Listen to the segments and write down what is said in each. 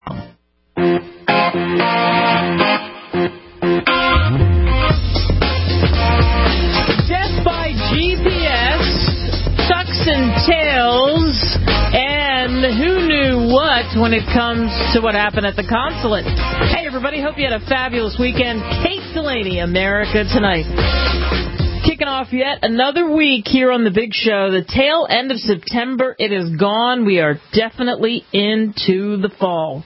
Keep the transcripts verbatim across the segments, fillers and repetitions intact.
Death by G P S, tucks and tails, and who knew what when it comes to what happened at the consulate. Hey, everybody, hope you had a fabulous weekend. Kate Delaney, America Tonight. Kicking off yet another week here on The Big Show. The tail end of September, it is gone. We are definitely into the fall.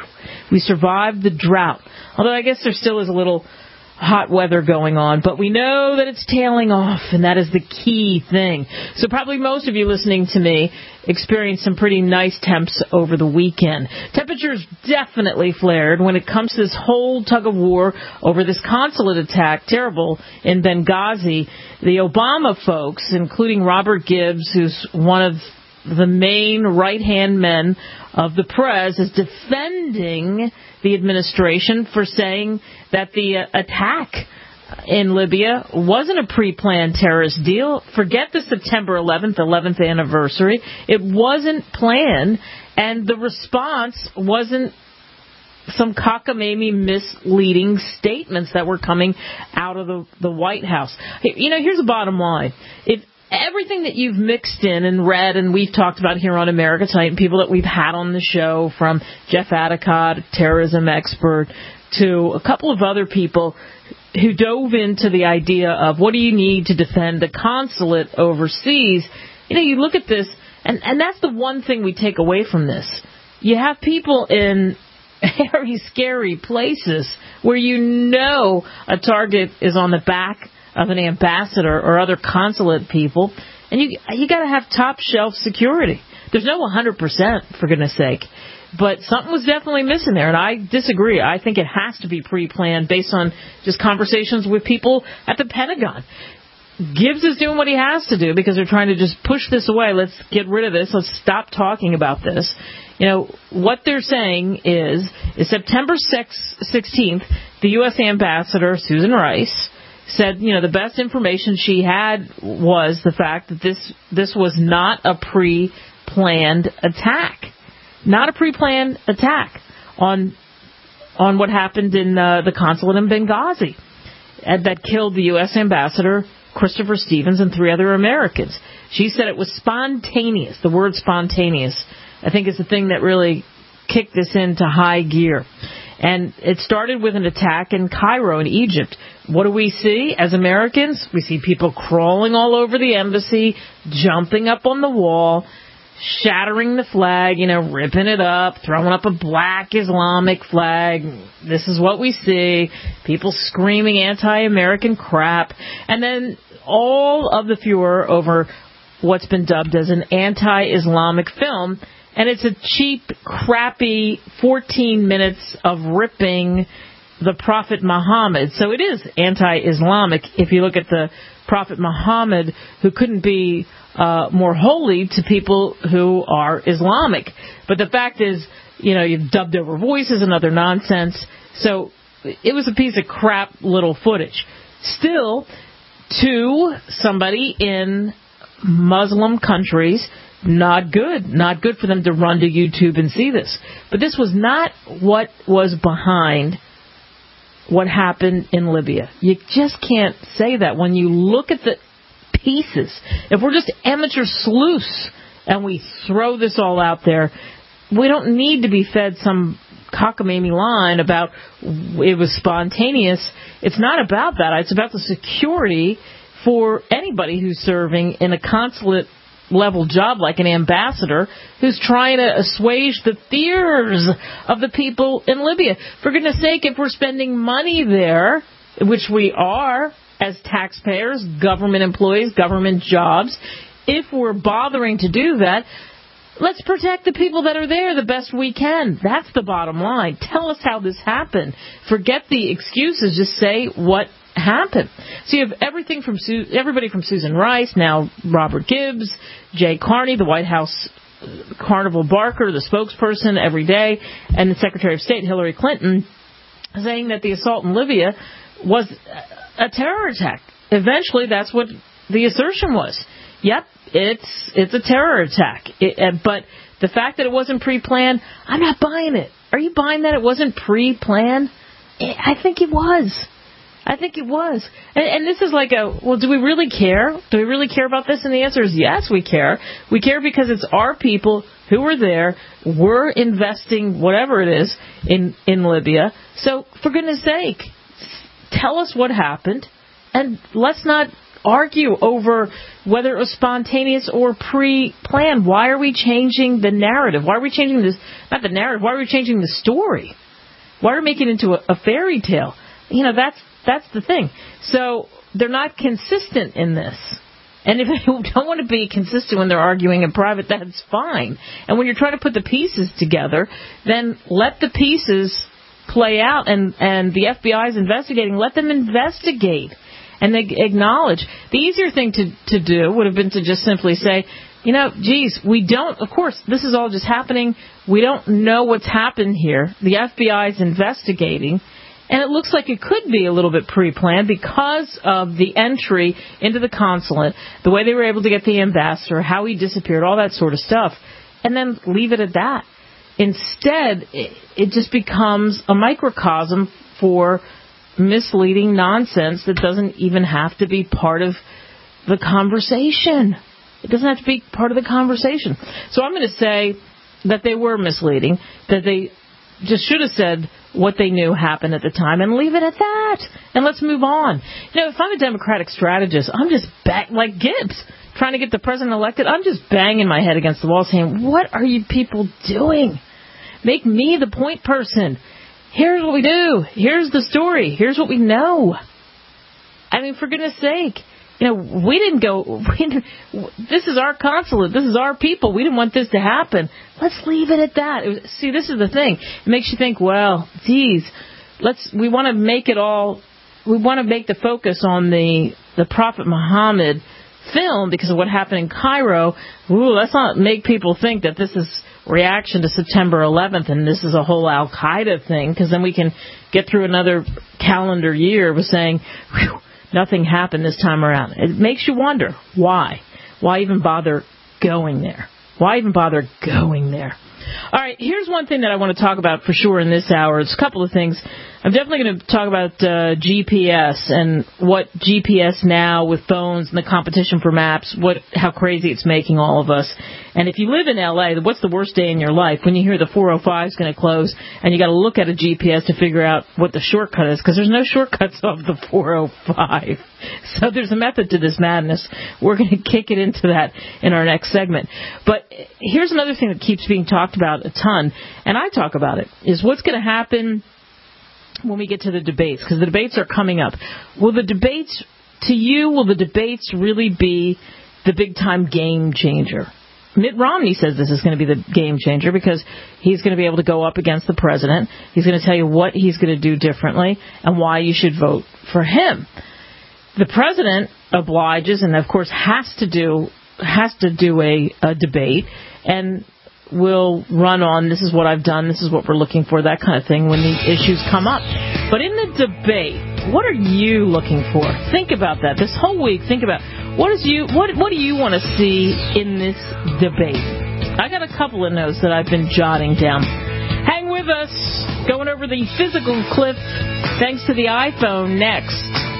We survived the drought. Although I guess there still is a little hot weather going on, but we know that it's tailing off, and that is the key thing. So probably most of you listening to me experienced some pretty nice temps over the weekend. Temperatures definitely flared when it comes to this whole tug of war over this consulate attack, terrible, in Benghazi. The Obama folks, including Robert Gibbs, who's one of the main right-hand men of the press, is defending the administration for saying that the uh, attack in Libya wasn't a pre-planned terrorist deal. Forget the September eleventh, eleventh anniversary. It wasn't planned, and the response wasn't some cockamamie misleading statements that were coming out of the, the White House. You know, here's the bottom line. If everything that you've mixed in and read and we've talked about here on America Tonight, and people that we've had on the show, from Jeff Adicott, a terrorism expert, to a couple of other people who dove into the idea of what do you need to defend a consulate overseas, you know, you look at this, and, and that's the one thing we take away from this. You have people in very scary places where you know a target is on the back of an ambassador or other consulate people, and you you got to have top shelf security. There's no one hundred percent, for goodness sake, but something was definitely missing there, and I disagree. I think it has to be pre-planned based on just conversations with people at the Pentagon. Gibbs is doing what he has to do because they're trying to just push this away. Let's get rid of this. Let's stop talking about this. You know, what they're saying is, is September sixteenth, the U S ambassador, Susan Rice, said, you know, the best information she had was the fact that this this was not a pre-planned attack. Not a pre-planned attack on on what happened in uh, the consulate in Benghazi and that killed the U S ambassador, Christopher Stevens, and three other Americans. She said it was spontaneous. The word spontaneous, I think, is the thing that really kicked this into high gear. And it started with an attack in Cairo in Egypt. What do we see as Americans? We see people crawling all over the embassy, jumping up on the wall, shattering the flag, you know, ripping it up, throwing up a black Islamic flag. This is what we see. People screaming anti-American crap. And then all of the furor over what's been dubbed as an anti-Islamic film. And it's a cheap, crappy fourteen minutes of ripping the Prophet Muhammad. So it is anti-Islamic if you look at the Prophet Muhammad, who couldn't be uh, more holy to people who are Islamic. But the fact is, you know, you've dubbed over voices and other nonsense. So it was a piece of crap little footage. Still, to somebody in Muslim countries, not good. Not good for them to run to YouTube and see this. But this was not what was behind what happened in Libya. You just can't say that when you look at the pieces. If we're just amateur sleuths and we throw this all out there, we don't need to be fed some cockamamie line about it was spontaneous. It's not about that. It's about the security for anybody who's serving in a consulate level job like an ambassador who's trying to assuage the fears of the people in Libya. For goodness sake, if we're spending money there, which we are as taxpayers, government employees, government jobs, if we're bothering to do that, let's protect the people that are there the best we can. That's the bottom line. Tell us how this happened. Forget the excuses. Just say what happened. So you have everything from Su- everybody from Susan Rice, now Robert Gibbs, Jay Carney, the White House Carnival Barker, the spokesperson every day, and the Secretary of State Hillary Clinton saying that the assault in Libya was a terror attack. Eventually, that's what the assertion was. Yep, it's it's a terror attack. It, uh, but the fact that it wasn't pre-planned, I'm not buying it. Are you buying that it wasn't pre-planned? I think it was. I think it was. And, and this is like a, well, do we really care? Do we really care about this? And the answer is yes, we care. We care because it's our people who were there. We're investing whatever it is in, in Libya. So, for goodness sake, tell us what happened. And let's not argue over whether it was spontaneous or pre-planned. Why are we changing the narrative? Why are we changing this? Not the narrative. Why are we changing the story? Why are we making it into a, a fairy tale? You know, that's that's the thing. So they're not consistent in this. And if they don't want to be consistent when they're arguing in private, that's fine. And when you're trying to put the pieces together, then let the pieces play out. And, and the F B I is investigating. Let them investigate. And they acknowledge. The easier thing to, to do would have been to just simply say, you know, geez, we don't, of course, this is all just happening. We don't know what's happened here. The F B I is investigating. And it looks like it could be a little bit pre-planned because of the entry into the consulate, the way they were able to get the ambassador, how he disappeared, all that sort of stuff. And then leave it at that. Instead, it, it just becomes a microcosm for misleading nonsense that doesn't even have to be part of the conversation. It doesn't have to be part of the conversation. So I'm going to say that they were misleading, that they just should have said what they knew happened at the time and leave it at that. And let's move on. You know, if I'm a Democratic strategist, I'm just back like Gibbs trying to get the president elected. I'm just banging my head against the wall saying, what are you people doing? Make me the point person. Here's what we do. Here's the story. Here's what we know. I mean, for goodness sake. You know, we didn't go, we didn't, this is our consulate, this is our people, we didn't want this to happen. Let's leave it at that. It was, see, this is the thing. It makes you think, well, geez, let's, we want to make it all, we want to make the focus on the, the Prophet Muhammad film because of what happened in Cairo. Ooh, let's not make people think that this is reaction to September eleventh and this is a whole Al-Qaeda thing, because then we can get through another calendar year with saying, whew, nothing happened this time around. It makes you wonder, why? Why even bother going there? Why even bother going there? All right, here's one thing that I want to talk about for sure in this hour. It's a couple of things. I'm definitely going to talk about uh, G P S and what G P S now with phones and the competition for maps, what how crazy it's making all of us. And if you live in L A, what's the worst day in your life? When you hear the four oh five is going to close and you got to look at a G P S to figure out what the shortcut is, because there's no shortcuts off the four oh five. So there's a method to this madness. We're going to kick it into that in our next segment. But here's another thing that keeps being talked about a ton, and I talk about it, is what's going to happen when we get to the debates, because the debates are coming up. Will the debates, to you, will the debates really be the big-time game changer? Mitt Romney says this is going to be the game changer because he's going to be able to go up against the president. He's going to tell you what he's going to do differently and why you should vote for him. The president obliges and, of course, has to do has to do a, a debate and will run on, this is what I've done, this is what we're looking for, that kind of thing when the issues come up. But in the debate, what are you looking for? Think about that. This whole week, think about what is you what what do you want to see in this debate? I got a couple of notes that I've been jotting down. Hang with us. Going over the physical clip thanks to the iPhone next.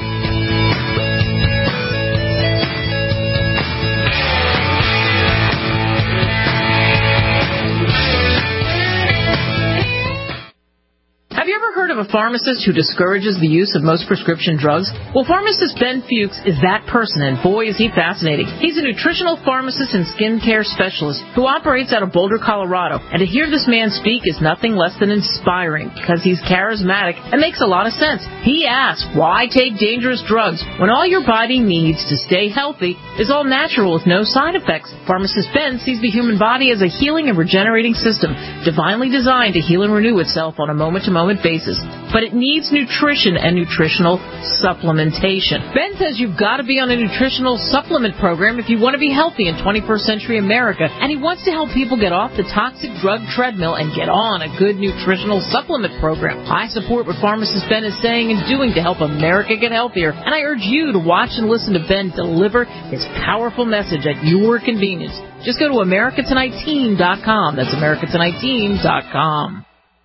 Have you ever heard of a pharmacist who discourages the use of most prescription drugs? Well, pharmacist Ben Fuchs is that person, and boy, is he fascinating. He's a nutritional pharmacist and skincare specialist who operates out of Boulder, Colorado. And to hear this man speak is nothing less than inspiring, because he's charismatic and makes a lot of sense. He asks, why take dangerous drugs when all your body needs to stay healthy is all natural with no side effects? Pharmacist Ben sees the human body as a healing and regenerating system, divinely designed to heal and renew itself on a moment-to-moment basis, but it needs nutrition and nutritional supplementation. Ben says you've got to be on a nutritional supplement program if you want to be healthy in twenty-first century America, and he wants to help people get off the toxic drug treadmill and get on a good nutritional supplement program. I support what pharmacist Ben is saying and doing to help America get healthier, and I urge you to watch and listen to Ben deliver his powerful message at your convenience. Just go to America Tonight Team dot com. That's America Tonight Team dot com.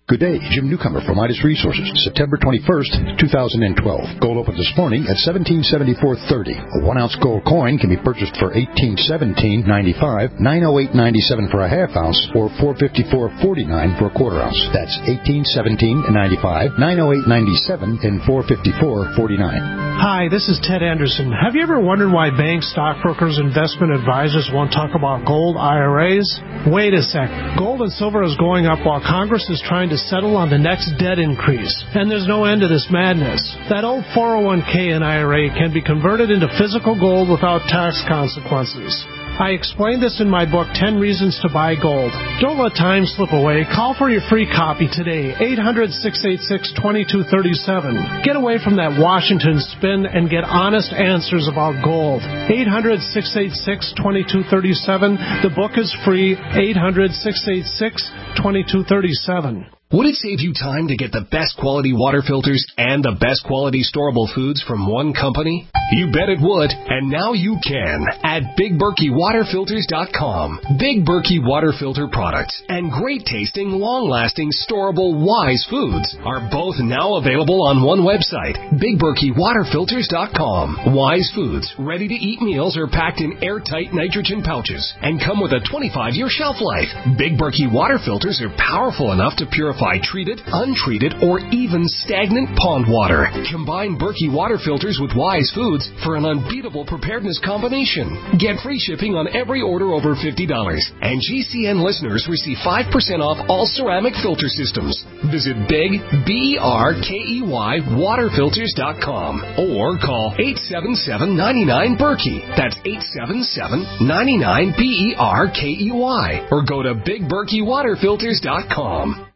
Good day, Jim Newcomer from Midas Resources, September twenty-first, two thousand twelve. Gold opened this morning at seventeen seventy-four thirty. A one-ounce gold coin can be purchased for eighteen seventeen ninety-five, nine oh eight ninety-seven for a half ounce, or four fifty-four forty-nine for a quarter ounce. That's eighteen seventeen ninety-five, nine oh eight ninety-seven, and four fifty-four forty-nine. Hi, this is Ted Anderson. Have you ever wondered why banks, stockbrokers, investment advisors won't talk about gold I R As? Wait a sec. Gold and silver is going up while Congress is trying to settle on the next debt increase. And there's no end to this madness. That old four oh one k and I R A can be converted into physical gold without tax consequences. I explained this in my book, ten Reasons to Buy Gold. Don't let time slip away. Call for your free copy today, eight hundred, six eight six, two two three seven. Get away from that Washington spin and get honest answers about gold. eight hundred, six eight six, two two three seven. The book is free, eight hundred, six eight six, two two three seven. Would it save you time to get the best quality water filters and the best quality storable foods from one company? You bet it would, and now you can at Big Berkey Water Filters dot com. Big Berkey Water Filter products and great-tasting, long-lasting, storable Wise foods are both now available on one website, Big Berkey Water Filters dot com. Wise foods, ready-to-eat meals are packed in airtight nitrogen pouches and come with a twenty-five year shelf life. Big Berkey Water Filters are powerful enough to purify treated, untreated, or even stagnant pond water. Combine Berkey Water Filters with Wise foods for an unbeatable preparedness combination. Get free shipping on every order over fifty dollars. And G C N listeners receive five percent off all ceramic filter systems. Visit Big, B E R K E Y, Water Filters dot com or call eight seven seven, nine nine, Berkey. That's eight seven seven, nine nine, B E R K E Y. Or go to Big Berkey Water Filters dot com.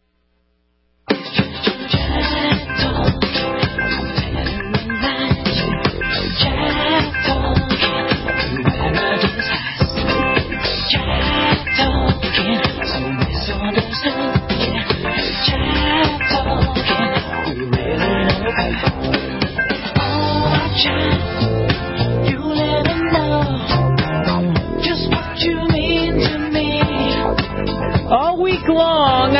All week long,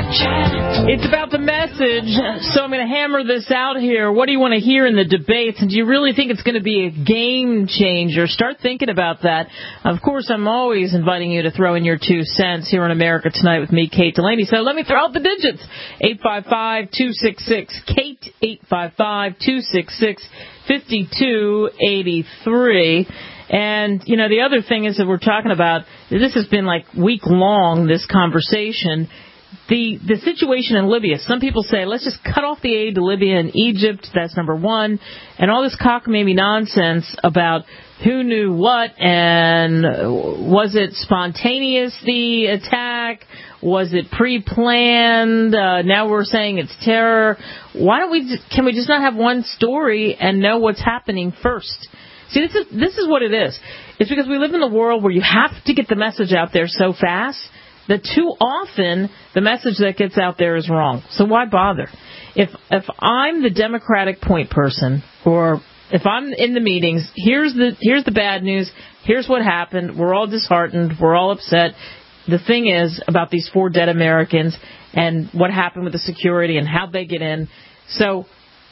it's about the message, so I'm going to hammer this out here. What do you want to hear in the debates, and do you really think it's going to be a game changer? Start thinking about that. Of course, I'm always inviting you to throw in your two cents here on America Tonight with me, Kate Delaney. So let me throw out the digits. eight five five, two six six, Kate, eight five five, two six six, five two eight three. And, you know, the other thing is that we're talking about, this has been like week long, this conversation, the the situation in Libya. Some people say, let's just cut off the aid to Libya and Egypt. That's number one. And all this cockamamie nonsense about who knew what, and was it spontaneous, the attack? Was it pre-planned? Uh, now we're saying it's terror. Why don't we, just, can we just not have one story and know what's happening first? See, this is this is what it is. It's because we live in a world where you have to get the message out there so fast that too often the message that gets out there is wrong. So why bother? If if I'm the Democratic point person, or if I'm in the meetings, here's the here's the bad news. Here's what happened. We're all disheartened. We're all upset. The thing is about these four dead Americans and what happened with the security and how'd they get in. So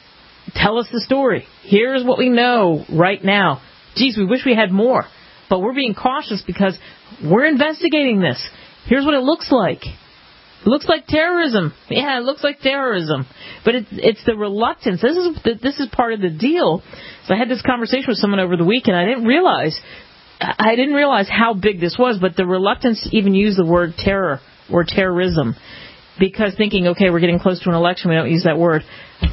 tell us the story. Here's what we know right now. Geez, we wish we had more. But we're being cautious because we're investigating this. Here's what it looks like. It looks like terrorism. Yeah, it looks like terrorism. But it, it's the reluctance. This is this is part of the deal. So I had this conversation with someone over the weekend. I didn't realize I didn't realize how big this was, but the reluctance to even use the word terror or terrorism, because thinking, okay, we're getting close to an election, we don't use that word.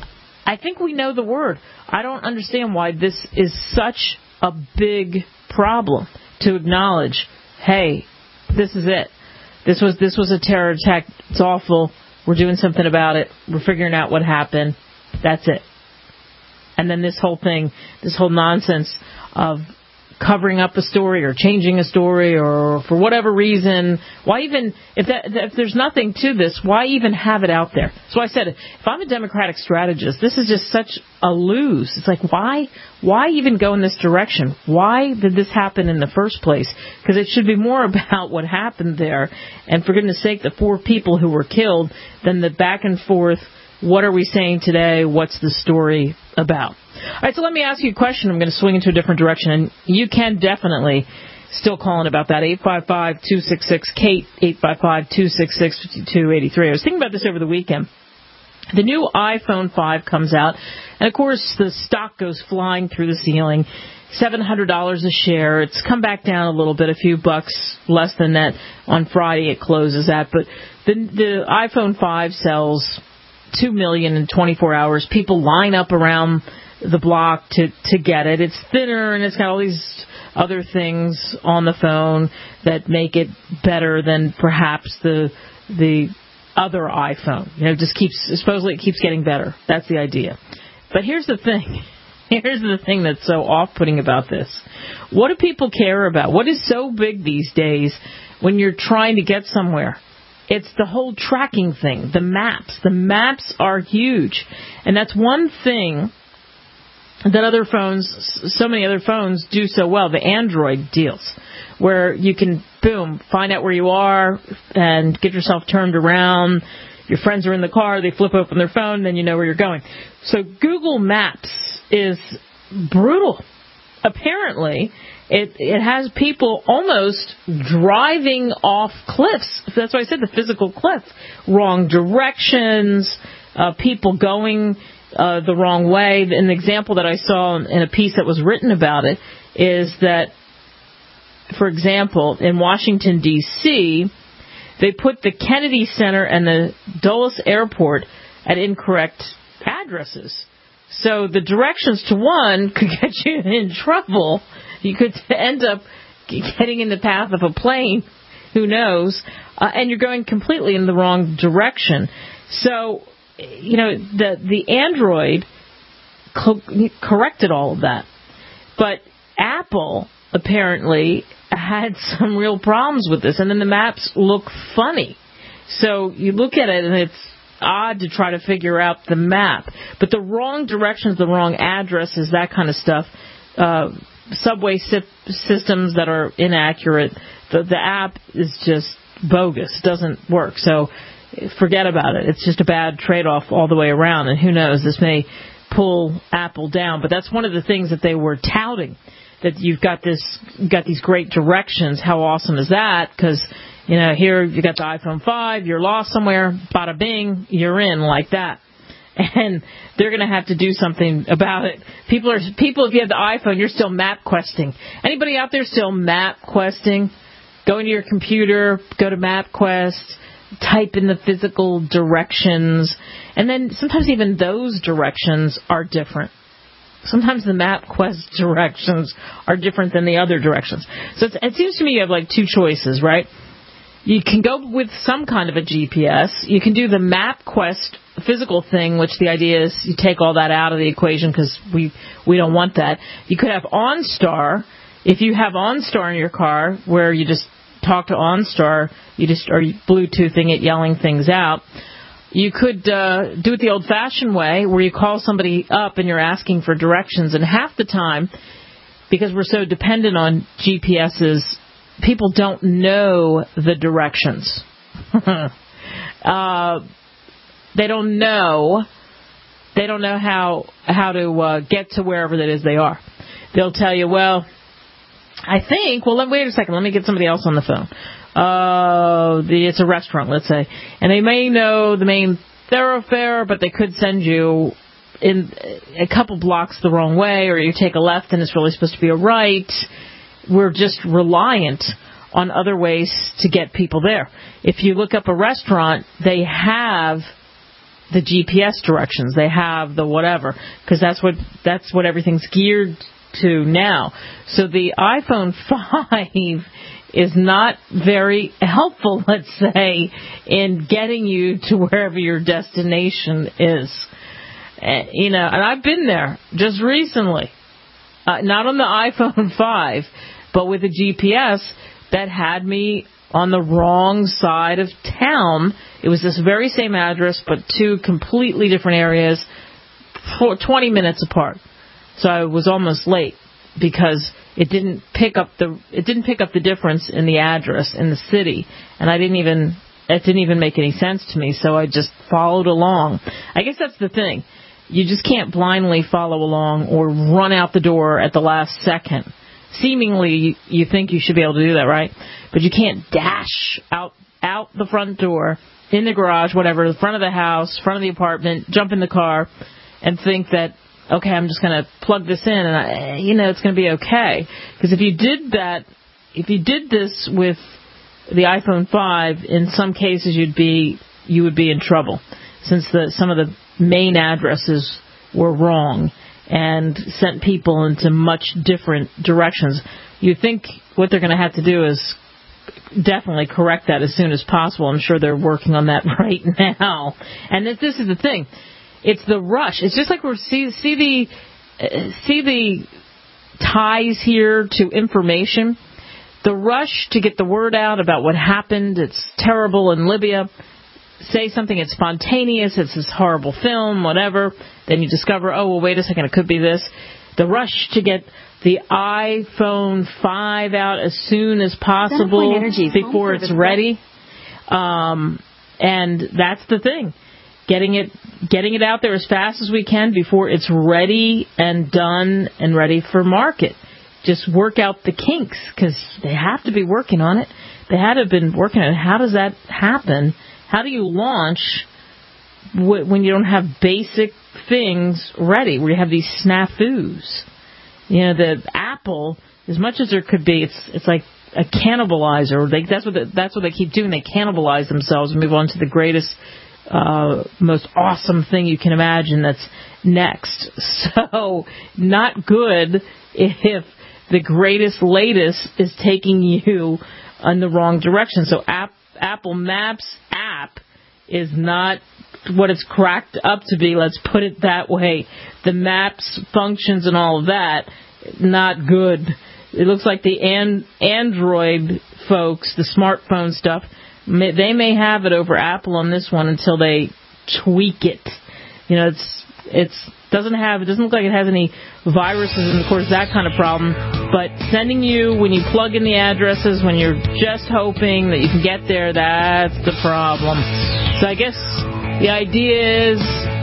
I think we know the word. I don't understand why this is such a big problem to acknowledge, hey, this is it. This was this was a terror attack. It's awful. We're doing something about it. We're figuring out what happened. That's it. And then this whole thing, this whole nonsense of covering up a story or changing a story or for whatever reason. Why even, if that, if there's nothing to this, why even have it out there? So I said, if I'm a Democratic strategist, this is just such a lose. It's like, why, why even go in this direction? Why did this happen in the first place? Because it should be more about what happened there, and for goodness sake, the four people who were killed, than the back and forth, what are we saying today? What's the story about? All right, so let me ask you a question. I'm going to swing into a different direction, and you can definitely still call in about that. eight five five, two six six, Kate, eight five five, two six six, five two eight three. I was thinking about this over the weekend. The new iPhone five comes out, and of course the stock goes flying through the ceiling. seven hundred dollars a share. It's come back down a little bit, a few bucks less than that. On Friday it closes at, but the, the iPhone five sells two million in twenty-four hours. People line up around the block to, to get it. It's thinner, and it's got all these other things on the phone that make it better than perhaps the the other iPhone. You know, it just keeps, supposedly it keeps getting better. That's the idea. But here's the thing. Here's the thing that's so off-putting about this. What do people care about? What is so big these days when you're trying to get somewhere? It's the whole tracking thing, the maps. The maps are huge. And that's one thing that other phones, so many other phones do so well, the Android deals, where you can, boom, find out where you are and get yourself turned around. Your friends are in the car, they flip open their phone, then you know where you're going. So Google Maps is brutal. Apparently, it it has people almost driving off cliffs. That's why I said the physical cliff. Wrong directions, uh, people going uh, the wrong way. An example that I saw in a piece that was written about it is that, for example, in Washington, D C, they put the Kennedy Center and the Dulles Airport at incorrect addresses. So the directions to one could get you in trouble. You could end up getting in the path of a plane. Who knows? Uh, and you're going completely in the wrong direction. So, you know, the the Android co- corrected all of that. But Apple apparently had some real problems with this. And then the maps look funny. So you look at it and it's odd to try to figure out the map. But the wrong directions, the wrong addresses, that kind of stuff, uh, subway si- systems that are inaccurate, the, the app is just bogus, doesn't work. So forget about it. It's just a bad trade-off all the way around. And who knows, this may pull Apple down. But that's one of the things that they were touting, that you've got this, you've got these great directions. How awesome is that? Because, you know, here you got the iPhone five, you're lost somewhere, bada bing, you're in like that. And they're going to have to do something about it. People are people. If you have the iPhone, you're still map questing. Anybody out there still map questing? Go into your computer, go to MapQuest, type in the physical directions, and then sometimes even those directions are different. Sometimes the MapQuest directions are different than the other directions. So it's, it seems to me you have like two choices, right? You can go with some kind of a G P S. You can do the MapQuest physical thing, which the idea is you take all that out of the equation because we, we don't want that. You could have OnStar. If you have OnStar in your car, where you just talk to OnStar, you just are Bluetoothing it, yelling things out. You could uh, do it the old-fashioned way, where you call somebody up and you're asking for directions. And half the time, because we're so dependent on G P S's, people don't know the directions. uh, they don't know. They don't know how how to uh, get to wherever it is they are. They'll tell you, well, I think, well, let, wait a second, let me get somebody else on the phone. Uh, the, it's a restaurant, let's say, and they may know the main thoroughfare, but they could send you in a couple blocks the wrong way, or you take a left and it's really supposed to be a right. We're just reliant on other ways to get people there. If you look up a restaurant, they have the G P S directions, they have the whatever, because that's what that's what everything's geared to now. So the iPhone five is not very helpful, let's say, in getting you to wherever your destination is. Uh, you know, and I've been there just recently. uh, not on the iPhone five, but with a G P S that had me on the wrong side of town. It was this very same address, but two completely different areas, twenty minutes apart. So I was almost late because it didn't pick up the it didn't pick up the difference in the address in the city, and I didn't even it didn't even make any sense to me. So I just followed along. I guess that's the thing. You just can't blindly follow along or run out the door at the last second. Seemingly, you, you think you should be able to do that, right? But you can't dash out out the front door, in the garage, whatever, the front of the house, front of the apartment, jump in the car, and think that, okay, I'm just going to plug this in, and I, you know, it's going to be okay. Because if you did that, if you did this with the iPhone five, in some cases you'd be you would be in trouble, since the some of the main addresses were wrong and sent people into much different directions. You think what they're going to have to do is definitely correct that as soon as possible. I'm sure they're working on that right now. And this, this is the thing. It's the rush. It's just like we're see, see the uh, see the ties here to information. The rush to get the word out about what happened. It's terrible in Libya. Say something, it's spontaneous, it's this horrible film, whatever. Then you discover, oh, well, wait a second, it could be this. The rush to get the iPhone five out as soon as possible before it's ready. Um, and that's the thing. Getting it, getting it out there as fast as we can before it's ready and done and ready for market. Just work out the kinks, because they have to be working on it. They had to have been working on it. How does that happen? How do you launch w- when you don't have basic things ready, where you have these snafus? You know, the Apple, as much as there could be, it's it's like a cannibalizer. They, that's what the, that's what they keep doing. They cannibalize themselves and move on to the greatest, uh, most awesome thing you can imagine that's next. So, not good if the greatest, latest is taking you in the wrong direction. So, app, Apple Maps app is not what it's cracked up to be. Let's put it that way. The maps, functions, and all of that, not good. It looks like the an- Android folks, the smartphone stuff, may, they may have it over Apple on this one until they tweak it. You know, it's it's doesn't have it doesn't look like it has any viruses and, of course, that kind of problem. But sending you, when you plug in the addresses, when you're just hoping that you can get there, that's the problem. So I guess the idea is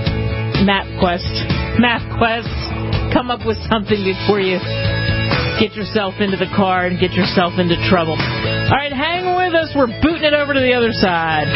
MapQuest. MapQuest, come up with something before you get yourself into the car and get yourself into trouble. All right, hang with us. We're booting it over to the other side.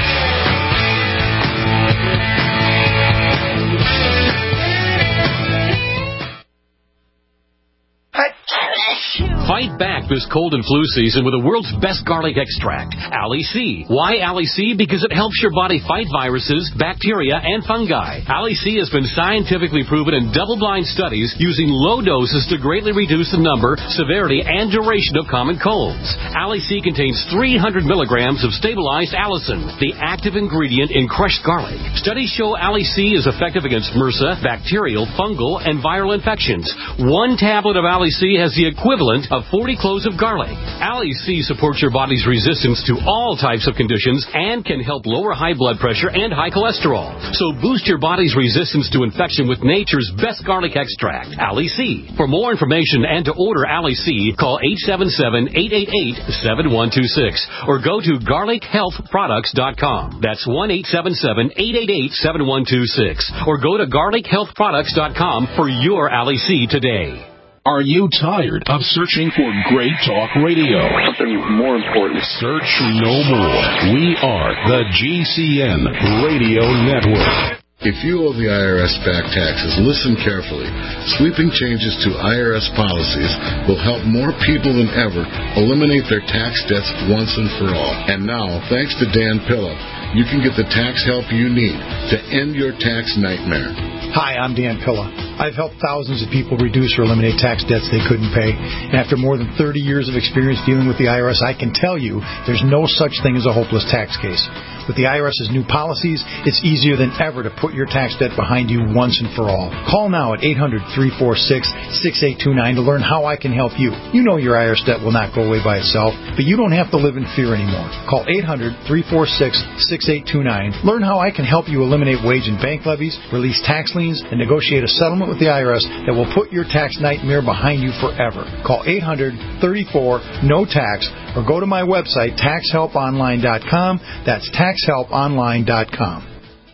Fight back this cold and flu season with the world's best garlic extract, Ali C. Why Ali C? Because it helps your body fight viruses, bacteria, and fungi. Ali C has been scientifically proven in double-blind studies using low doses to greatly reduce the number, severity, and duration of common colds. Ali C contains three hundred milligrams of stabilized allicin, the active ingredient in crushed garlic. Studies show Ali C is effective against MRSA, bacterial, fungal, and viral infections. One tablet of Ali C has the equivalent of forty cloves of garlic. Ali C supports your body's resistance to all types of conditions and can help lower high blood pressure and high cholesterol. So boost your body's resistance to infection with nature's best garlic extract, Ali C. For more information and to order Ali C, call eight seven seven, eight eight eight, seven one two six or go to garlic health products dot com. That's one eight seven seven, eight eight eight, seven one two six or go to garlic health products dot com for your Ali C today. Are you tired of searching for great talk radio? Something more important. Search no more. We are the G C N Radio Network. If you owe the I R S back taxes, listen carefully. Sweeping changes to I R S policies will help more people than ever eliminate their tax debts once and for all. And now, thanks to Dan Pilla, you can get the tax help you need to end your tax nightmare. Hi, I'm Dan Pilla. I've helped thousands of people reduce or eliminate tax debts they couldn't pay. And after more than thirty years of experience dealing with the I R S, I can tell you there's no such thing as a hopeless tax case. With the IRS's new policies, it's easier than ever to put your tax debt behind you once and for all. Call now at eight hundred, three four six, six eight two nine to learn how I can help you. You know your I R S debt will not go away by itself, but you don't have to live in fear anymore. Call eight hundred, three four six, six eight two nine. Learn how I can help you eliminate wage and bank levies, release tax liens, and negotiate a settlement with the I R S that will put your tax nightmare behind you forever. Call eight hundred, thirty-four, no tax or go to my website, tax help online dot com. That's tax help online dot com.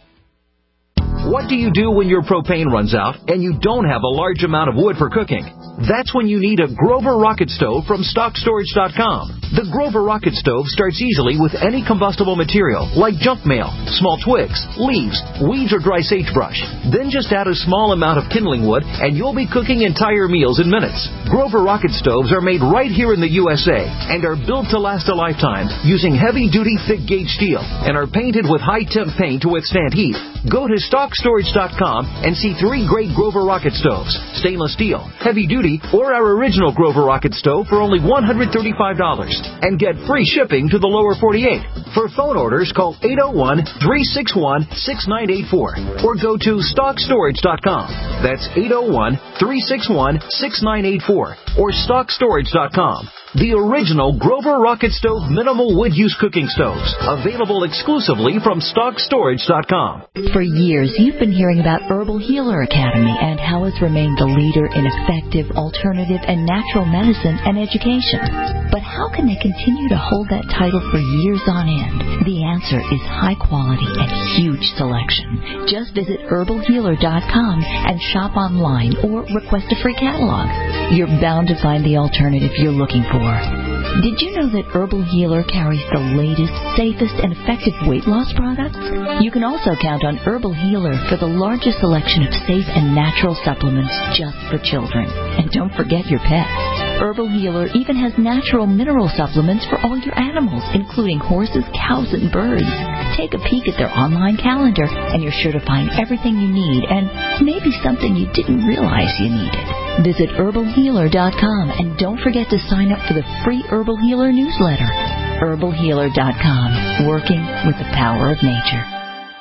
What do you do when your propane runs out and you don't have a large amount of wood for cooking? That's when you need a Grover Rocket Stove from stock storage dot com. The Grover Rocket Stove starts easily with any combustible material like junk mail, small twigs, leaves, weeds, or dry sagebrush. Then just add a small amount of kindling wood and you'll be cooking entire meals in minutes. Grover Rocket Stoves are made right here in the U S A and are built to last a lifetime using heavy-duty thick-gauge steel and are painted with high-temp paint to withstand heat. Go to stock storage dot com and see three great Grover Rocket Stoves, stainless steel, heavy-duty, or our original Grover Rocket Stove for only one hundred thirty-five dollars and get free shipping to the lower forty-eight. For phone orders, call eight oh one, three six one, six nine eight four or go to stock storage dot com. That's eight oh one, three six one, six nine eight four or stock storage dot com. The original Grover Rocket Stove minimal wood use cooking stoves, available exclusively from stock storage dot com. For years, you've been hearing about Herbal Healer Academy and how it's remained the leader in effective, alternative, and natural medicine and education. But how can they continue to hold that title for years on end? The answer is high quality and huge selection. Just visit herbal healer dot com and shop online or request a free catalog. You're bound to find the alternative you're looking for. Did you know that Herbal Healer carries the latest, safest, and effective weight loss products? You can also count on Herbal Healer for the largest selection of safe and natural supplements just for children. And don't forget your pets. Herbal Healer even has natural mineral supplements for all your animals, including horses, cows, and birds. Take a peek at their online calendar, and you're sure to find everything you need and maybe something you didn't realize you needed. Visit herbal healer dot com and don't forget to sign up for the free Herbal Healer newsletter. herbal healer dot com, working with the power of nature.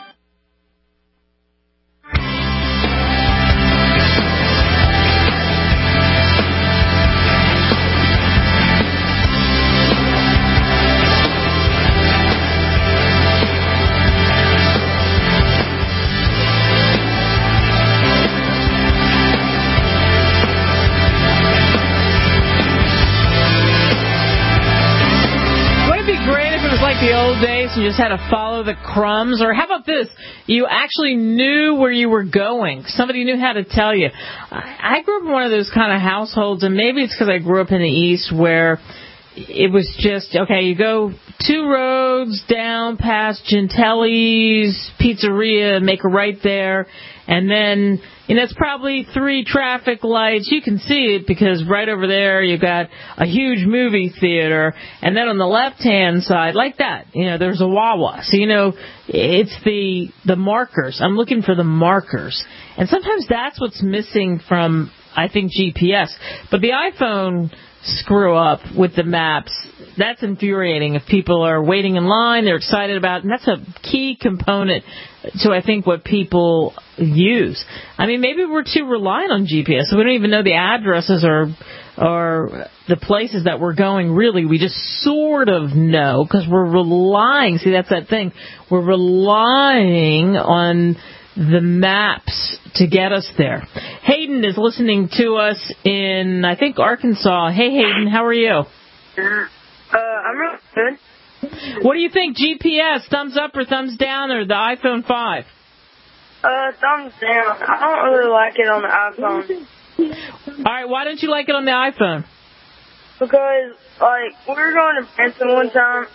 The old days, you just had to follow the crumbs. Or how about this? You actually knew where you were going. Somebody knew how to tell you. I grew up in one of those kind of households, and maybe it's because I grew up in the East where it was just, okay, you go two roads down past Gentelli's Pizzeria, make a right there, and then, you know, it's probably three traffic lights. You can see it because right over there you've got a huge movie theater, and then on the left-hand side, like that, you know, there's a Wawa. So, you know, it's the the markers. I'm looking for the markers. And sometimes that's what's missing from, I think, G P S. But the iPhone screw up with the maps. That's infuriating. If people are waiting in line, they're excited about it, and that's a key component to, I think, what people use. I mean, maybe we're too reliant on G P S, so we don't even know the addresses or or the places that we're going, really. We just sort of know because we're relying. See, that's that thing. We're relying on the maps to get us there. Hayden is listening to us in, I think, Arkansas. Hey, Hayden, how are you? Uh, I'm really good. What do you think, G P S, thumbs up or thumbs down, or the iPhone five? Uh, thumbs down. I don't really like it on the iPhone. All right, why don't you like it on the iPhone? Because, like, we were going to Branson one time,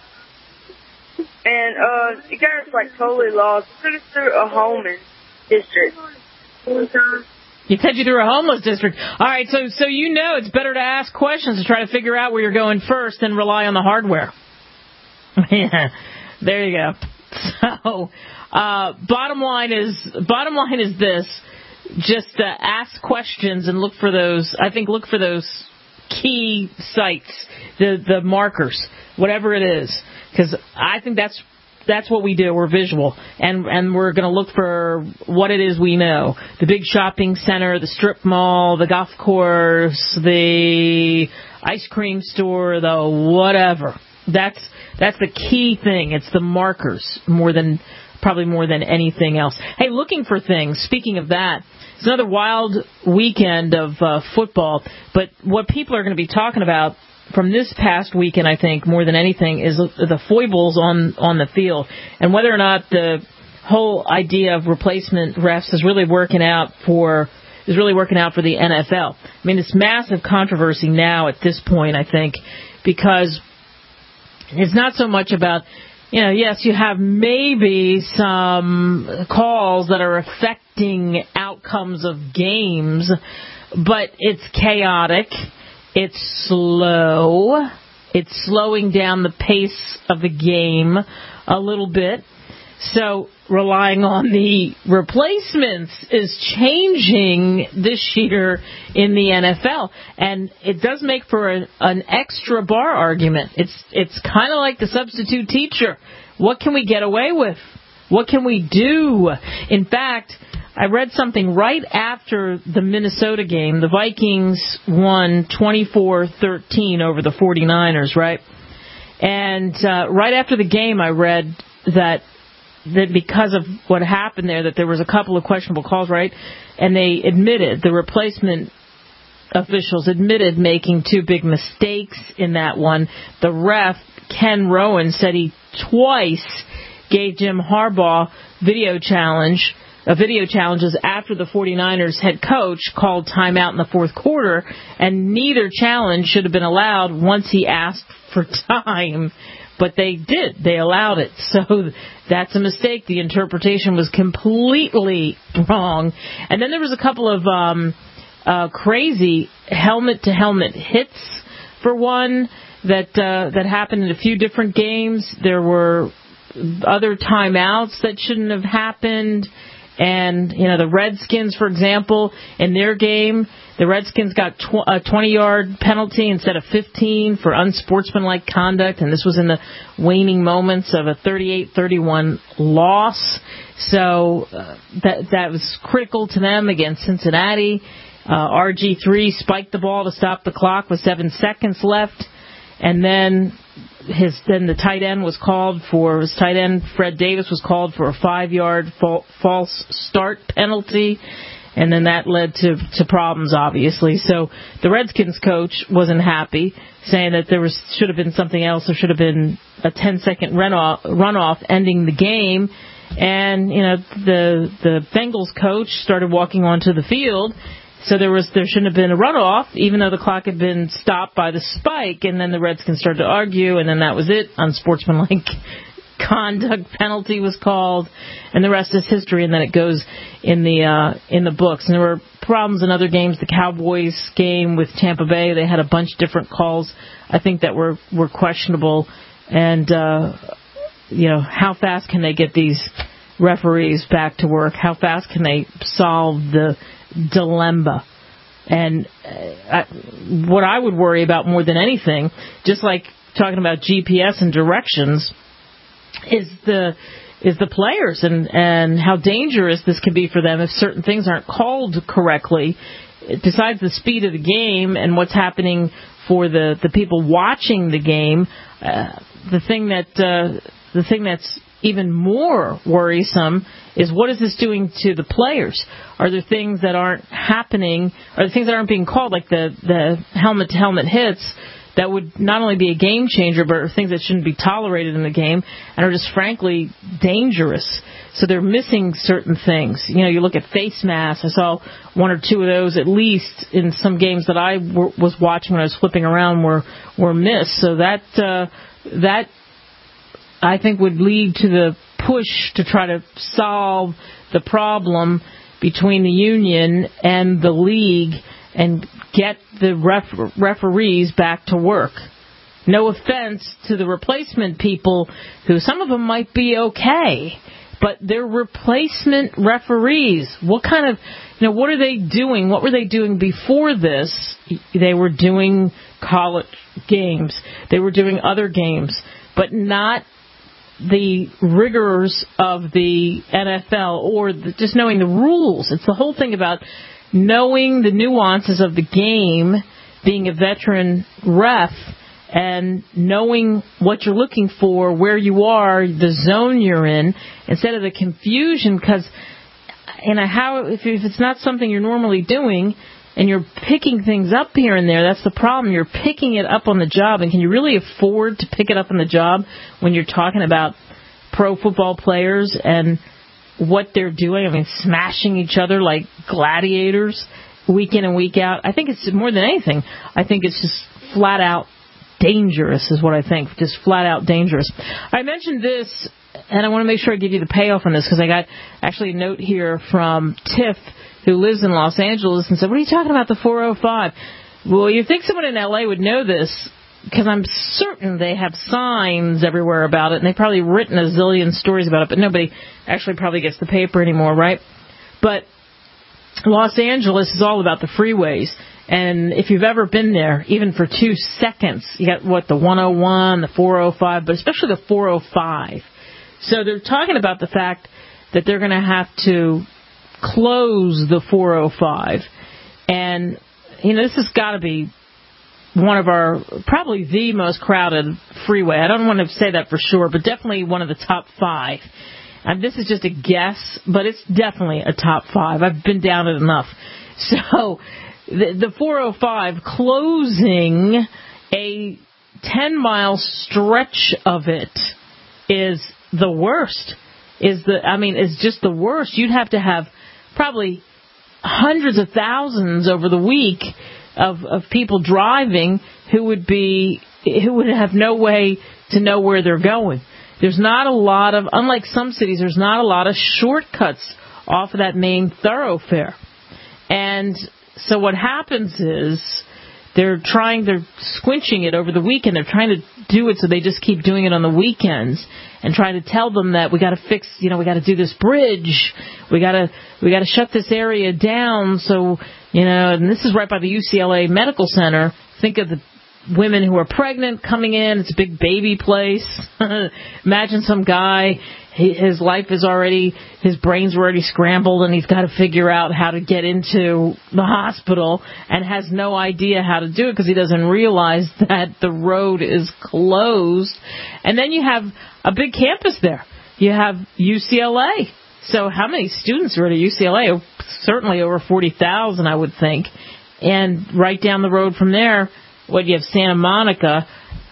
and uh, it got us, like, totally lost. It took us through a homeless district one time. You said you through a homeless district. All right, so so you know it's better to ask questions to try to figure out where you're going first than rely on the hardware. Yeah, there you go. So, uh, bottom line is bottom line is this: just uh, ask questions and look for those. I think look for those key sites, the the markers, whatever it is, because I think that's that's what we do. We're visual, and and we're going to look for what it is we know: the big shopping center, the strip mall, the golf course, the ice cream store, the whatever. That's that's the key thing. It's the markers more than probably more than anything else. Hey, looking for things. Speaking of that, it's another wild weekend of uh, football. But what people are going to be talking about from this past weekend, I think, more than anything, is the foibles on, on the field and whether or not the whole idea of replacement refs is really working out for is really working out for the N F L. I mean, it's massive controversy now at this point, I think, because it's not so much about, you know, yes, you have maybe some calls that are affecting outcomes of games, but it's chaotic. It's slow. It's slowing down the pace of the game a little bit. So relying on the replacements is changing this year in the N F L. And it does make for a, an extra bar argument. It's it's kind of like the substitute teacher. What can we get away with? What can we do? In fact, I read something right after the Minnesota game. The Vikings won twenty-four thirteen over the forty-niners, right? And uh, right after the game, I read that that because of what happened there, that there was a couple of questionable calls, right? And they admitted, the replacement officials admitted making two big mistakes in that one. The ref, Ken Rowan, said he twice gave Jim Harbaugh video challenge, uh, video challenges after the forty-niners head coach called timeout in the fourth quarter, and neither challenge should have been allowed once he asked for time. But they did. They allowed it. So that's a mistake. The interpretation was completely wrong. And then there was a couple of um, uh, crazy helmet-to-helmet hits, for one, that uh, that happened in a few different games. There were other timeouts that shouldn't have happened. And, you know, the Redskins, for example, in their game, the Redskins got tw- a twenty-yard penalty instead of fifteen for unsportsmanlike conduct, and this was in the waning moments of a thirty-eight thirty-one loss. So uh, that that was critical to them against Cincinnati. Uh, R G three spiked the ball to stop the clock with seven seconds left, and then his then the tight end was called for his tight end Fred Davis was called for a five-yard fa- false start penalty. And then that led to, to problems, obviously. So the Redskins coach wasn't happy, saying that there was should have been something else. There should have been a ten-second runoff, runoff ending the game. And, you know, the the Bengals coach started walking onto the field. So there was there shouldn't have been a runoff, even though the clock had been stopped by the spike. And then the Redskins started to argue, and then that was it. Unsportsmanlike conduct penalty was called, and the rest is history. And then it goes in the uh, in the books. And there were problems in other games. The Cowboys game with Tampa Bay, they had a bunch of different calls, I think, that were were questionable. And uh, you know, how fast can they get these referees back to work? How fast can they solve the dilemma? And uh, I, what I would worry about more than anything, just like talking about G P S and directions, is the is the players and, and how dangerous this can be for them if certain things aren't called correctly. Besides the speed of the game and what's happening for the, the people watching the game, uh, the thing that uh, the thing that's even more worrisome is what is this doing to the players? Are there things that aren't happening? Are there things that aren't being called, like the, the helmet-to-helmet hits, that would not only be a game changer, but are things that shouldn't be tolerated in the game and are just frankly dangerous? So they're missing certain things. You know, you look at face masks. I saw one or two of those at least in some games that I w- was watching when I was flipping around were were missed. So that uh, that I think would lead to the push to try to solve the problem between the union and the league and get the ref- referees back to work. No offense to the replacement people, who some of them might be okay, but they're replacement referees. What kind of, you know, what are they doing? What were they doing before this? They were doing college games. They were doing other games, but not the rigors of the N F L or the, just knowing the rules. It's the whole thing about knowing the nuances of the game, being a veteran ref, and knowing what you're looking for, where you are, the zone you're in, instead of the confusion. Because, you know, how if, if it's not something you're normally doing and you're picking things up here and there, that's the problem. You're picking it up on the job, and can you really afford to pick it up on the job when you're talking about pro football players and what they're doing? I mean, smashing each other like gladiators week in and week out. I think it's more than anything. I think it's just flat out dangerous is what I think. Just flat out dangerous. I mentioned this, and I want to make sure I give you the payoff on this, because I got actually a note here from Tiff, who lives in Los Angeles, and said, what are you talking about, the four oh five? Well, you'd think someone in L A would know this, because I'm certain they have signs everywhere about it, and they've probably written a zillion stories about it, but nobody actually probably gets the paper anymore, right? But Los Angeles is all about the freeways. And if you've ever been there, even for two seconds, you got, what, the one oh one, the four oh five, but especially the four oh five. So they're talking about the fact that they're going to have to close the four oh five. And, you know, this has got to be one of our, probably the most crowded freeway. I don't want to say that for sure, but definitely one of the top five. And this is just a guess, but it's definitely a top five. I've been down it enough. So the, the four oh five, closing a ten-mile stretch of it is the worst. Is the I mean, it's just the worst. You'd have to have probably hundreds of thousands over the week of, of people driving who would be who would have no way to know where they're going. There's not a lot of, unlike some cities, there's not a lot of shortcuts off of that main thoroughfare. And so what happens is they're trying, they're squinching it over the weekend. They're trying to do it so they just keep doing it on the weekends and try to tell them that we got to fix, you know, we got to do this bridge. We got to, we got to shut this area down. So, you know, and this is right by the U C L A Medical Center. Think of the women who are pregnant coming in. It's a big baby place. Imagine some guy, he, his life is already, his brain's already scrambled, and he's got to figure out how to get into the hospital and has no idea how to do it because he doesn't realize that the road is closed. And then you have a big campus there. You have U C L A. So how many students are at U C L A? Certainly over forty thousand, I would think. And right down the road from there, what you have Santa Monica.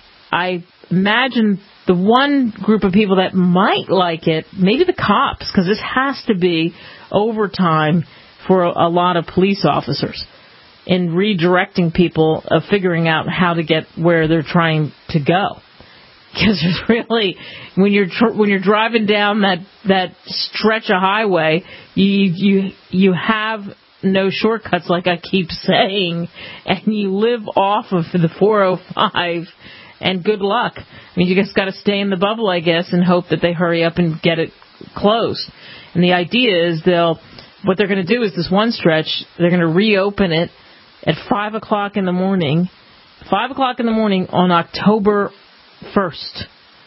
I imagine the one group of people that might like it, maybe the cops, because this has to be overtime for a, a lot of police officers in redirecting people, of figuring out how to get where they're trying to go. Because there's really, when you're tr- when you're driving down that that stretch of highway, you you you have no shortcuts, like I keep saying, and you live off of the four oh five, and good luck. I mean, you just got to stay in the bubble, I guess, and hope that they hurry up and get it closed. And the idea is they'll, what they're going to do is this one stretch, they're going to reopen it at five o'clock in the morning, five o'clock in the morning on October first.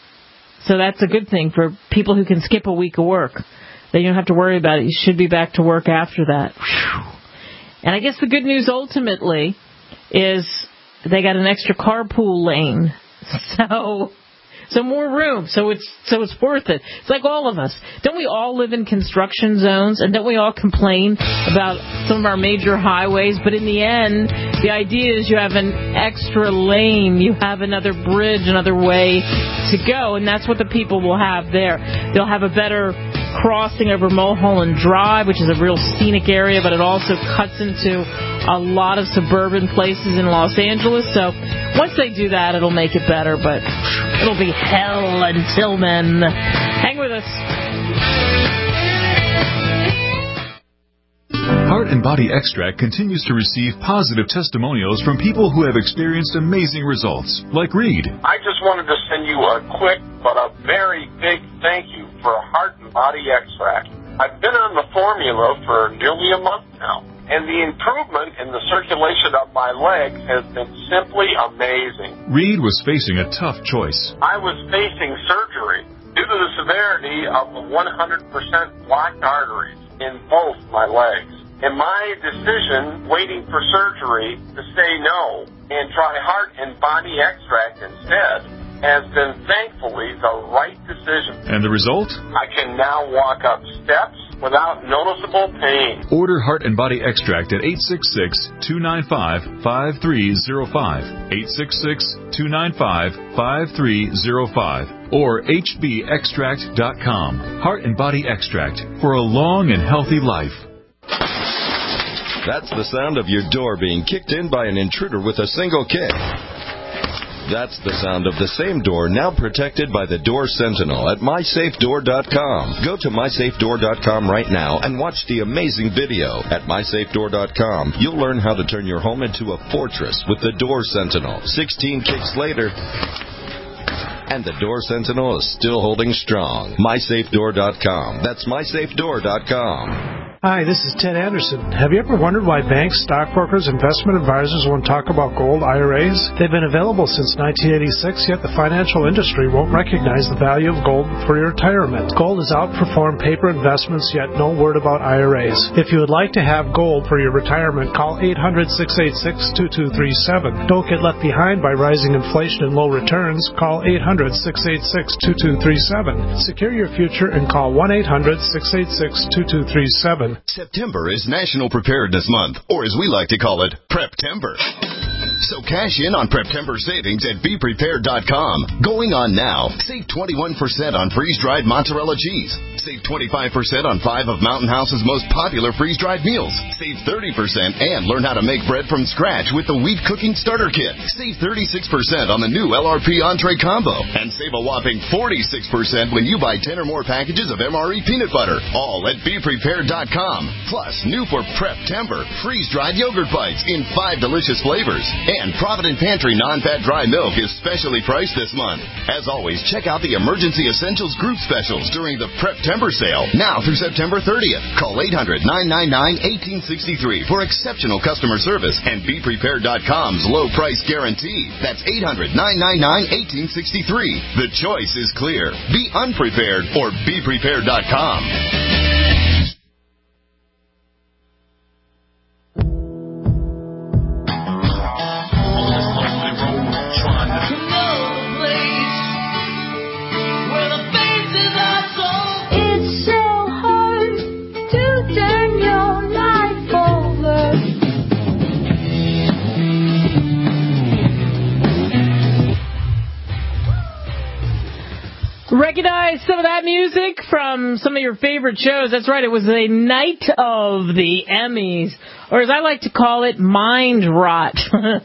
So that's a good thing for people who can skip a week of work. Then you don't have to worry about it. You should be back to work after that. Whew. And I guess the good news ultimately is they got an extra carpool lane. So, so more room. So it's, so it's worth it. It's like all of us. Don't we all live in construction zones? And don't we all complain about some of our major highways? But in the end, the idea is you have an extra lane. You have another bridge, another way to go. And that's what the people will have there. They'll have a better crossing over Mulholland Drive, which is a real scenic area, but it also cuts into a lot of suburban places in Los Angeles. So once they do that, it'll make it better, but it'll be hell until then. Hang with us. Heart and Body Extract continues to receive positive testimonials from people who have experienced amazing results, like Reed. I just wanted to send you a quick but a very big thank you for Heart and Body Extract. I've been on the formula for nearly a month now, and the improvement in the circulation of my legs has been simply amazing. Reed was facing a tough choice. I was facing surgery due to the severity of the one hundred percent blocked arteries in both my legs. And my decision, waiting for surgery, to say no and try Heart and Body Extract instead, has been thankfully the right decision. And the result? I can now walk up steps without noticeable pain. Order Heart and Body Extract at eight six six, two nine five, five three zero five, eight six six, two nine five, five three zero five, or H B extract dot com. Heart and Body Extract for a long and healthy life. That's the sound of your door being kicked in by an intruder with a single kick. That's the sound of the same door now protected by the Door Sentinel at my safe door dot com. Go to my safe door dot com right now and watch the amazing video. At my safe door dot com, you'll learn how to turn your home into a fortress with the Door Sentinel. sixteen kicks later, and the Door Sentinel is still holding strong. my safe door dot com. That's my safe door dot com. Hi, this is Ted Anderson. Have you ever wondered why banks, stockbrokers, investment advisors won't talk about gold I R As? They've been available since nineteen eighty-six, yet the financial industry won't recognize the value of gold for your retirement. Gold has outperformed paper investments, yet no word about I R As. If you would like to have gold for your retirement, call eight hundred, six eight six, two two three seven. Don't get left behind by rising inflation and low returns. Call eight hundred, six eight six, two two three seven. Secure your future and call one eight hundred, six eight six, two two three seven. September is National Preparedness Month, or as we like to call it, Preptember. So cash in on Preptember savings at be prepared dot com. Going on now. Save twenty-one percent on freeze-dried mozzarella cheese. Save twenty-five percent on five of Mountain House's most popular freeze-dried meals. Save thirty percent and learn how to make bread from scratch with the Wheat Cooking Starter Kit. Save thirty-six percent on the new L R P Entree Combo. And save a whopping forty-six percent when you buy ten or more packages of M R E peanut butter. All at be prepared dot com. Plus, new for Preptember, freeze-dried yogurt bites in five delicious flavors. And Provident Pantry non-fat dry milk is specially priced this month. As always, check out the Emergency Essentials group specials during the Preptember sale, now through September thirtieth. Call eight hundred, nine nine nine, one eight six three for exceptional customer service and be prepared dot com's low price guarantee. That's eight hundred, nine nine nine, one eight six three. The choice is clear. Be unprepared or be prepared dot com. Recognize some of that music from some of your favorite shows. That's right, it was a night of the Emmys, or as I like to call it, mind rot.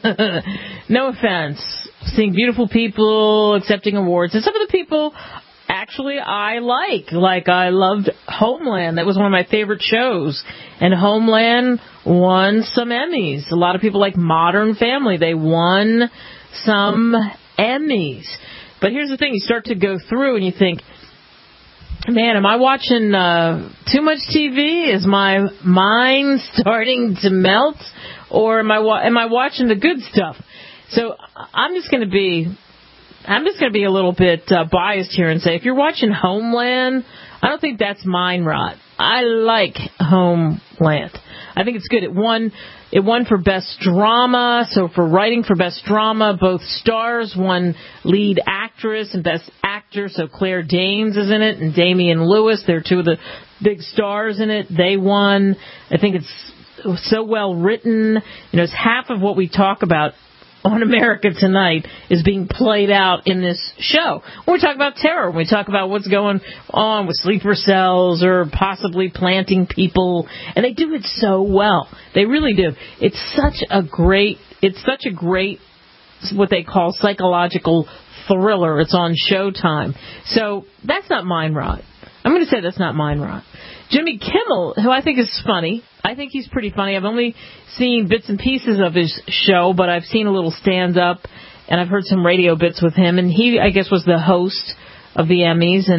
No offense. Seeing beautiful people accepting awards, and some of the people actually I like. Like I loved Homeland. That was one of my favorite shows. And Homeland won some Emmys. A lot of people like Modern Family. They won some Emmys. But here's the thing, you start to go through and you think, man, am I watching uh, too much T V? Is my mind starting to melt? Or am I wa- am I watching the good stuff? So I'm just going to be, I'm just going to be a little bit uh, biased here and say, if you're watching Homeland, I don't think that's mind rot. I like Homeland. I think it's good. It won, it won for Best Drama. So for writing for Best Drama, both stars won Lead Actress and Best Actor. So Claire Danes is in it and Damian Lewis. They're two of the big stars in it. They won. I think it's so well written. You know, it's half of what we talk about on America Tonight is being played out in this show. When we talk about terror, when we talk about what's going on with sleeper cells or possibly planting people, and they do it so well. They really do. It's such a great, it's such a great, what they call psychological thriller. It's on Showtime. So that's not mind rot. I'm going to say that's not mind rot. Jimmy Kimmel, who I think is funny, I think he's pretty funny. I've only seen bits and pieces of his show, but I've seen a little stand-up, and I've heard some radio bits with him. And he, I guess, was the host of the Emmys. And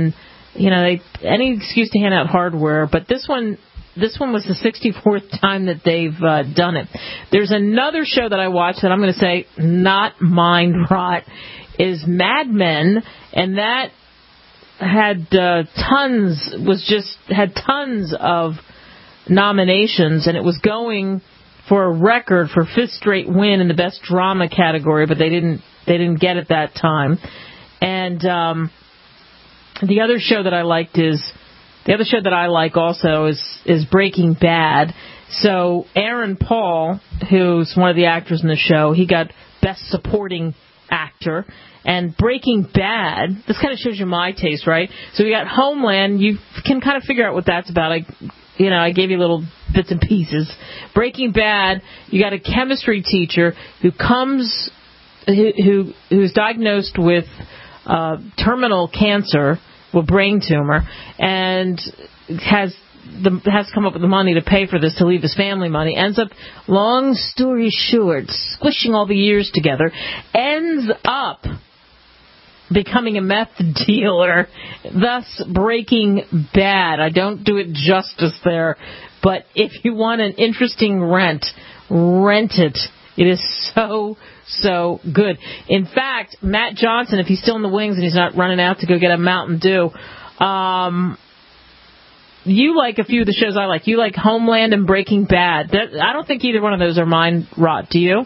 you know, they, any excuse to hand out hardware, but this one, this one was the sixty-fourth time that they've uh, done it. There's another show that I watched that I'm going to say not mind rot is Mad Men, and that had uh, tons, was just, had tons of nominations, and it was going for a record for fifth straight win in the best drama category, but they didn't, they didn't get it that time. And um, the other show that I liked is, the other show that I like also is, is Breaking Bad. So Aaron Paul, who's one of the actors in the show, he got Best Supporting Actor. And Breaking Bad, this kind of shows you my taste, right? So we got Homeland. You can kind of figure out what that's about. I, you know, I gave you little bits and pieces. Breaking Bad, you got a chemistry teacher who comes, who, who who's diagnosed with uh, terminal cancer, with brain tumor, and has the, has come up with the money to pay for this, to leave his family money. Ends up, long story short, squishing all the years together, ends up becoming a meth dealer, thus Breaking Bad. I don't do it justice there, but if you want an interesting rent, rent it. It is so, so good. In fact, Matt Johnson, if he's still in the wings and he's not running out to go get a Mountain Dew, um, you like a few of the shows I like. You like Homeland and Breaking Bad. I don't think either one of those are mind rot. Do you?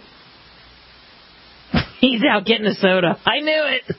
He's out getting a soda. I knew it.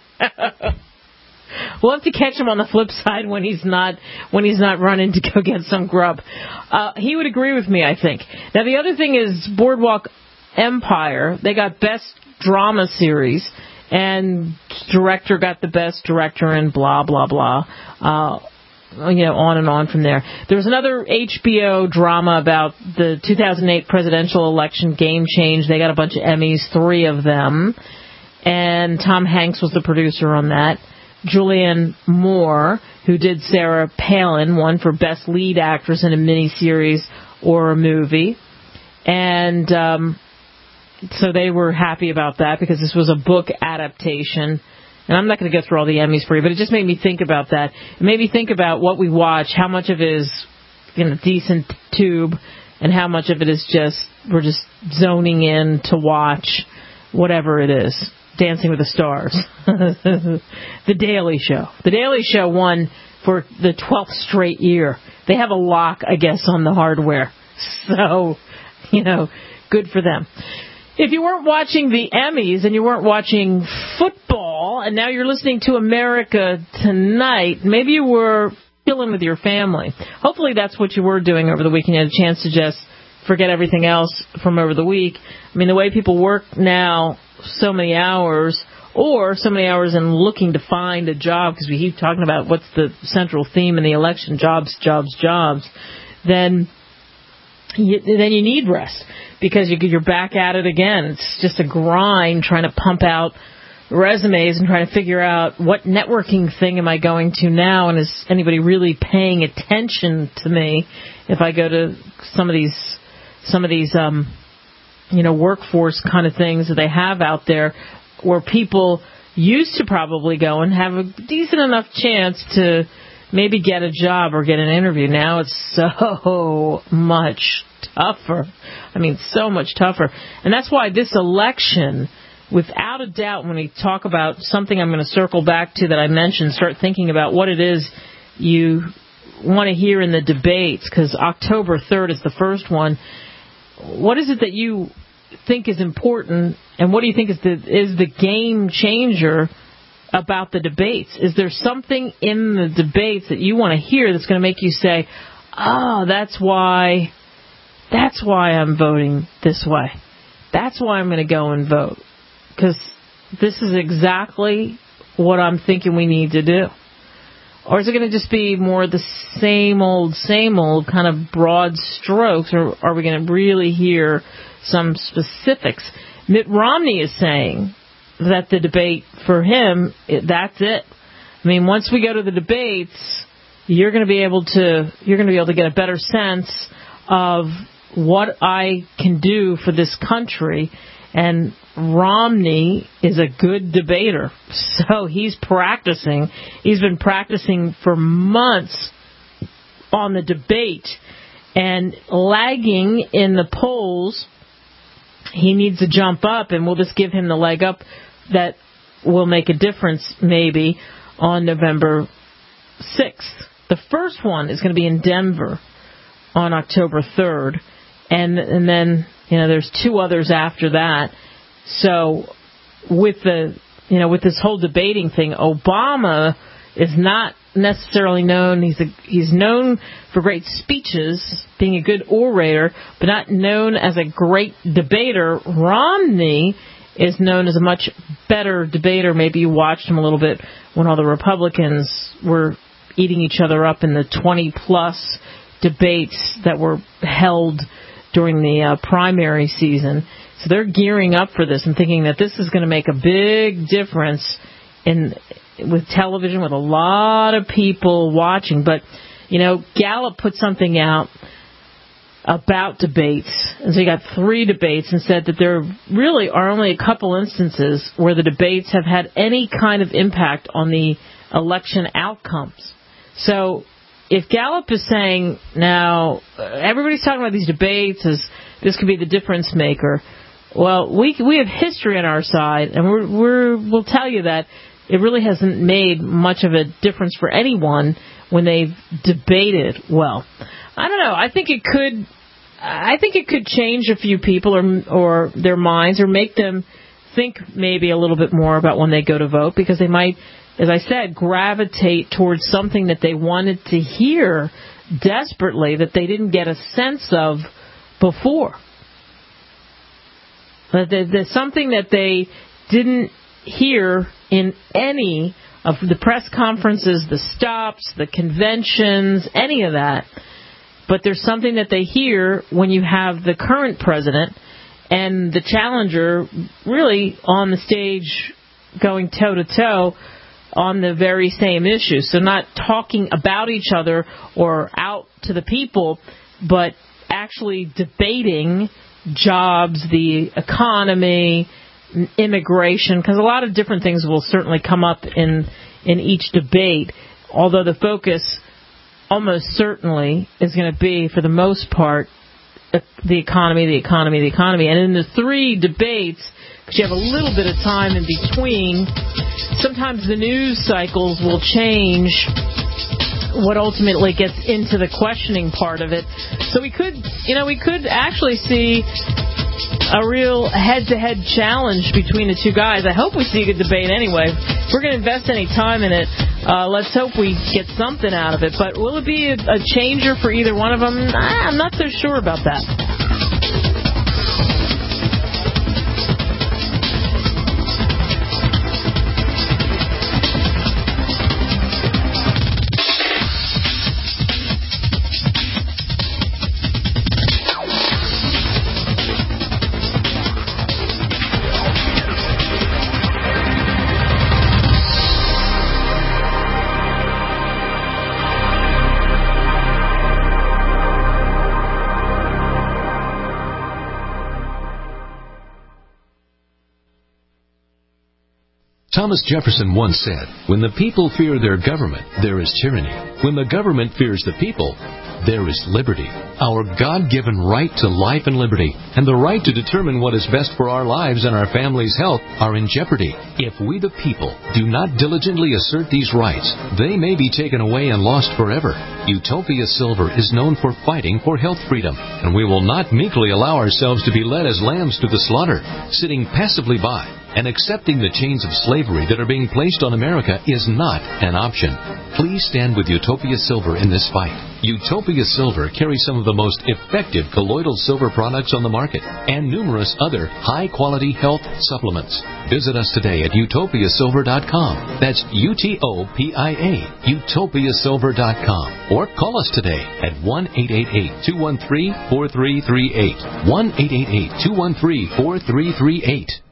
We'll have to catch him on the flip side when he's not when he's not running to go get some grub. Uh, he would agree with me, I think. Now, the other thing is Boardwalk Empire. They got Best Drama Series, and director got the Best Director, and blah, blah, blah. Uh, you know, on and on from there. There was another H B O drama about the two thousand eight presidential election, Game Change. They got a bunch of Emmys, three of them. And Tom Hanks was the producer on that. Julianne Moore, who did Sarah Palin, won for Best Lead Actress in a miniseries or a movie. And um, so they were happy about that because this was a book adaptation. And I'm not going to go through all the Emmys for you, but it just made me think about that. It made me think about what we watch, how much of it is, you know, decent tube, and how much of it is just, we're just zoning in to watch whatever it is. Dancing with the Stars. The Daily Show. The Daily Show won for the twelfth straight year. They have a lock, I guess, on the hardware. So, you know, good for them. If you weren't watching the Emmys and you weren't watching football, and now you're listening to America Tonight, maybe you were chilling with your family. Hopefully that's what you were doing over the weekend. You had a chance to just forget everything else from over the week. I mean, the way people work now, so many hours, or so many hours in looking to find a job, because we keep talking about what's the central theme in the election, jobs, jobs, jobs, then you, then you need rest, because you, you're back at it again. It's just a grind trying to pump out resumes and trying to figure out what networking thing am I going to now, and is anybody really paying attention to me if I go to some of these some of these um you know, workforce kind of things that they have out there, where people used to probably go and have a decent enough chance to maybe get a job or get an interview. Now it's so much tougher. I mean, so much tougher. And that's why this election, without a doubt, when we talk about something I'm going to circle back to that I mentioned, start thinking about what it is you want to hear in the debates, because October third is the first one. What is it that you think is important, and what do you think is the is the game changer about the debates? Is there something in the debates that you want to hear that's going to make you say, "Oh, that's why, that's why I'm voting this way. That's why I'm going to go and vote, because this is exactly what I'm thinking we need to do"? Or is it going to just be more the same old, same old kind of broad strokes, or are we going to really hear some specifics? Mitt Romney is saying that the debate for him, that's it. I mean, once we go to the debates, you're going to be able to you're going to be able to get a better sense of what I can do for this country And Romney is a good debater, so he's practicing. He's been practicing for months on the debate and lagging in the polls. He needs to jump up, and we'll just give him the leg up that will make a difference maybe on November sixth. The first one is going to be in Denver on October third, and and then, you know, there's two others after that. So with the, you know, with this whole debating thing, Obama is not necessarily known. He's a, he's known for great speeches, being a good orator, but not known as a great debater. Romney is known as a much better debater. Maybe you watched him a little bit when all the Republicans were eating each other up in the twenty-plus debates that were held during the uh, primary season. So they're gearing up for this and thinking that this is going to make a big difference in with television, with a lot of people watching. But, you know, Gallup put something out about debates. And so you got three debates and said that there really are only a couple instances where the debates have had any kind of impact on the election outcomes. So if Gallup is saying, now, everybody's talking about these debates as this could be the difference maker, well, we we have history on our side, and we're, we're, we'll tell you that it really hasn't made much of a difference for anyone when they've debated well. I don't know. I think it could. I think it could change a few people or or their minds, or make them think maybe a little bit more about when they go to vote, because they might, as I said, gravitate towards something that they wanted to hear desperately that they didn't get a sense of before. That there's something that they didn't hear in any of the press conferences, the stops, the conventions, any of that. But there's something that they hear when you have the current president and the challenger really on the stage going toe-to-toe on the very same issue. So not talking about each other or out to the people, but actually debating jobs, the economy, immigration, because a lot of different things will certainly come up in in each debate, although the focus almost certainly is going to be, for the most part, the economy, the economy, the economy. And in the three debates, because you have a little bit of time in between, sometimes the news cycles will change what ultimately gets into the questioning part of it. So we could, you know, we could actually see a real head-to-head challenge between the two guys. I hope we see a good debate anyway. If we're going to invest any time in it, uh, let's hope we get something out of it. But will it be a, a changer for either one of them? I'm not so sure about that. Thomas Jefferson once said, "When the people fear their government, there is tyranny. When the government fears the people, there is liberty." Our God-given right to life and liberty, and the right to determine what is best for our lives and our family's health, are in jeopardy. If we the people do not diligently assert these rights, they may be taken away and lost forever. Utopia Silver is known for fighting for health freedom, and we will not meekly allow ourselves to be led as lambs to the slaughter, sitting passively by. And accepting the chains of slavery that are being placed on America is not an option. Please stand with Utopia Silver in this fight. Utopia Silver carries some of the most effective colloidal silver products on the market and numerous other high-quality health supplements. Visit us today at utopia silver dot com. That's U T O P I A, utopia silver dot com. Or call us today at one eight eight eight, two one three, four three three eight. one eight eight eight, two one three, four three three eight.